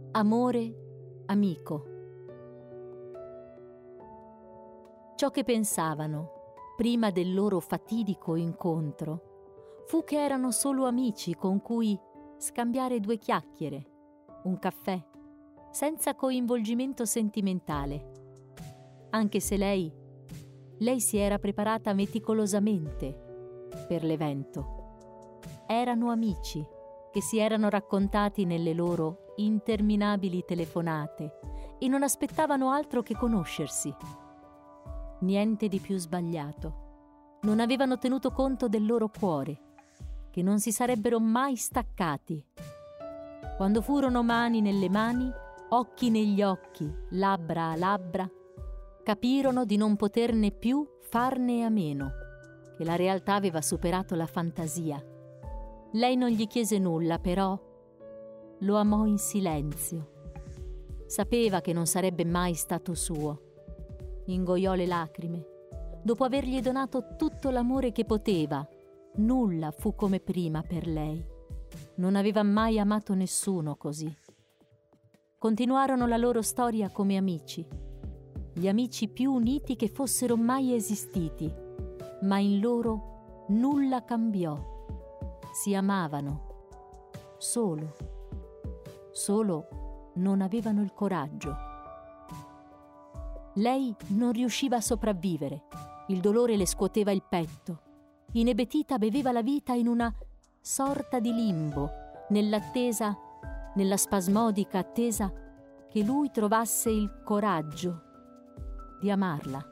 Amore, amico. Ciò che pensavano, prima del loro fatidico incontro, fu che erano solo amici con cui scambiare 2 chiacchiere, un caffè, senza coinvolgimento sentimentale. Anche se lei si era preparata meticolosamente per l'evento. Erano amici che si erano raccontati nelle loro interminabili telefonate e non aspettavano altro che conoscersi. Niente di più sbagliato. Non avevano tenuto conto del loro cuore, che non si sarebbero mai staccati. Quando furono mani nelle mani, occhi negli occhi, labbra a labbra, capirono di non poterne più farne a meno, che la realtà aveva superato la fantasia. Lei non gli chiese nulla, però lo amò in silenzio. Sapeva che non sarebbe mai stato suo. Ingoiò le lacrime. Dopo avergli donato tutto l'amore che poteva, nulla fu come prima per lei. Non aveva mai amato nessuno così. Continuarono la loro storia come amici, gli amici più uniti che fossero mai esistiti, ma in loro nulla cambiò. Si amavano, solo non avevano il coraggio. Lei non riusciva a sopravvivere, il dolore le scuoteva il petto. Inebetita beveva la vita in una sorta di limbo, nell'attesa, nella spasmodica attesa che lui trovasse il coraggio di amarla.